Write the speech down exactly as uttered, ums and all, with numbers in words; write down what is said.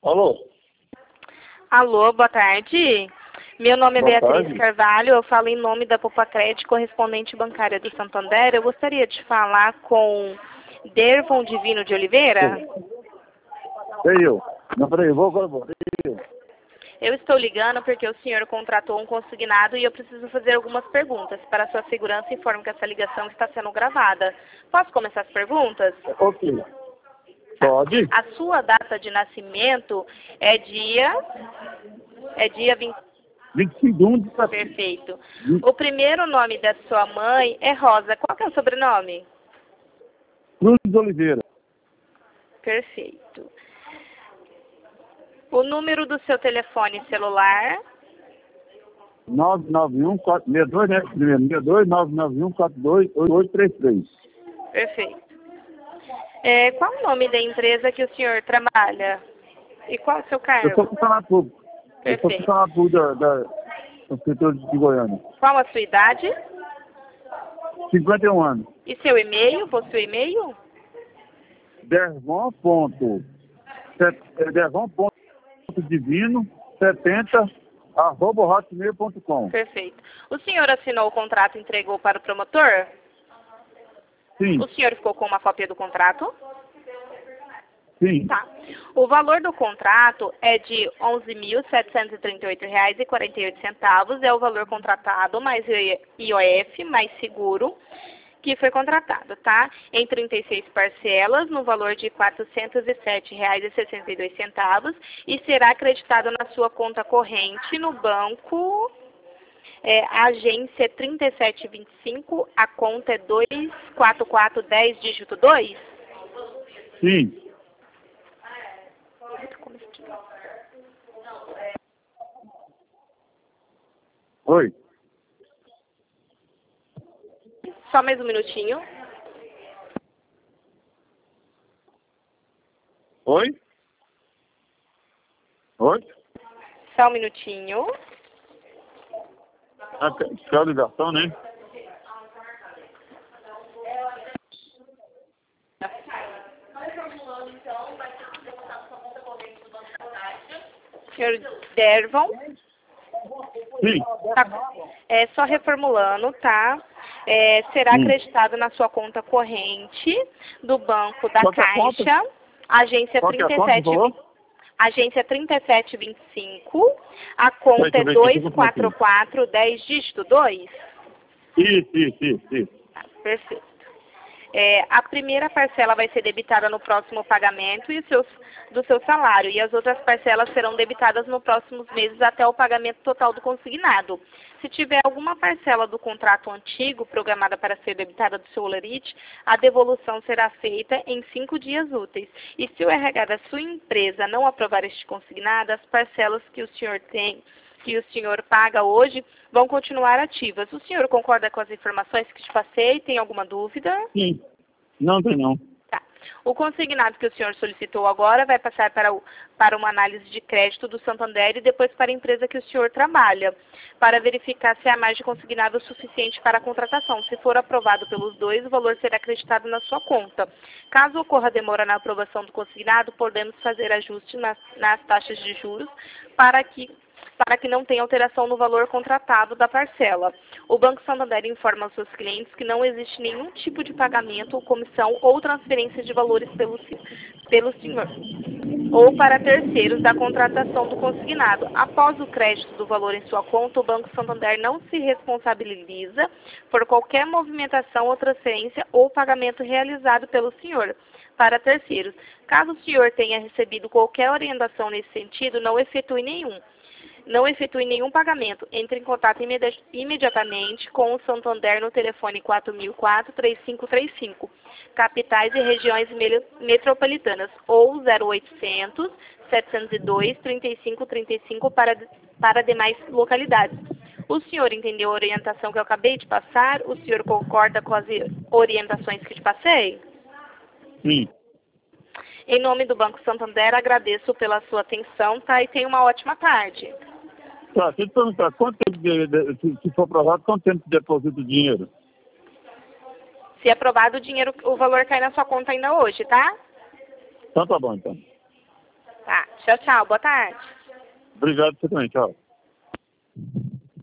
Alô? Alô, boa tarde. Meu nome é Boa Beatriz tarde. Carvalho, eu falo em nome da Popacred, correspondente bancária do Santander. Eu gostaria de falar com Dervon Divino de Oliveira. Sei eu. Não, peraí, eu vou agora, vou. Sei eu. Eu estou ligando porque o senhor contratou um consignado e eu preciso fazer algumas perguntas. Para sua segurança, informo que essa ligação está sendo gravada. Posso começar as perguntas? Ok. Pode? A sua data de nascimento é dia... É dia vinte... vinte e cinco de setembro. Perfeito. O primeiro nome da sua mãe é Rosa. Qual que é o sobrenome? Cruz de Oliveira. Perfeito. O número do seu telefone celular? nove nove um quatro seis dois, né? Primeiro, sessenta e dois, nove nove um quatro dois, oito oito três três. Perfeito. É, qual o nome da empresa que o senhor trabalha? E qual o seu Eu cargo? sou funcionário público. Eu sou Perfeito. funcionário público da, da, do setor de Goiânia. Qual a sua idade? cinquenta e um anos. E seu e-mail? Possui e-mail? Dervon ponto. Dervon ponto divino setenta arroba hotmail ponto com. Perfeito. O senhor assinou o contrato e entregou para o promotor? Sim, O senhor ficou com uma cópia do contrato? sim. Tá. O valor do contrato é de onze mil setecentos e trinta e oito reais e quarenta e oito centavos. É o valor contratado mais I O F, mais seguro, que foi contratado, tá? Em trinta e seis parcelas, no valor de quatrocentos e sete reais e sessenta e dois centavos, e será acreditado na sua conta corrente no banco, é, a agência trinta e sete vinte e cinco, a conta é dois quatro quatro um zero, dígito dois. Sim. Oi. Só mais um minutinho. Oi? Oi? Só um minutinho. Ah, quer a ligação, né? Senhor Dervon, Sim. tá, é só reformulando, tá? É, será Hum. acreditado na sua conta corrente do Banco da Qual que é a conta? Caixa, agência Qual que é a trinta e conta, sete, por favor? agência trinta e sete vinte e cinco, a conta Deixa eu é ver aqui, dois deixa eu ver quatro aqui. quatro um zero, dígito dois. Isso, isso, isso, isso. Tá, perfeito. É, a primeira parcela vai ser debitada no próximo pagamento e os seus, do seu salário, e as outras parcelas serão debitadas nos próximos meses até o pagamento total do consignado. Se tiver alguma parcela do contrato antigo programada para ser debitada do seu holerite, a devolução será feita em cinco dias úteis. E se o R H da sua empresa não aprovar este consignado, as parcelas que o senhor tem, que o senhor paga hoje, vão continuar ativas. O senhor concorda com as informações que te passei? Tem alguma dúvida? Sim. Não tem não. Tá. O consignado que o senhor solicitou agora vai passar para, o, para uma análise de crédito do Santander e depois para a empresa que o senhor trabalha, para verificar se há margem consignada o suficiente para a contratação. Se for aprovado pelos dois, o valor será acreditado na sua conta. Caso ocorra demora na aprovação do consignado, podemos fazer ajuste nas, nas taxas de juros para que para que não tenha alteração no valor contratado da parcela. O Banco Santander informa aos seus clientes que não existe nenhum tipo de pagamento, comissão ou transferência de valores pelo, pelo senhor ou para terceiros da contratação do consignado. Após o crédito do valor em sua conta, o Banco Santander não se responsabiliza por qualquer movimentação ou transferência ou pagamento realizado pelo senhor para terceiros. Caso o senhor tenha recebido qualquer orientação nesse sentido, não efetue nenhum. Não efetue nenhum pagamento. Entre em contato imedi imediatamente com o Santander no telefone quatro mil e quatro, três cinco três cinco, capitais e regiões metropolitanas, ou zero oitocentos, setecentos e dois, trinta e cinco trinta e cinco para, para demais localidades. O senhor entendeu a orientação que eu acabei de passar? O senhor concorda com as orientações que te passei? Sim. Em nome do Banco Santander, agradeço pela sua atenção, tá? E tenha uma ótima tarde. Tá, deixa eu te perguntar, quanto tempo, de, de, se, se for aprovado, quanto tempo de deposito o dinheiro? Se aprovado, o dinheiro, o valor cai na sua conta ainda hoje, tá? Então tá bom, então. Tá. Tchau, tchau. Boa tarde. Obrigado, você também. Tchau.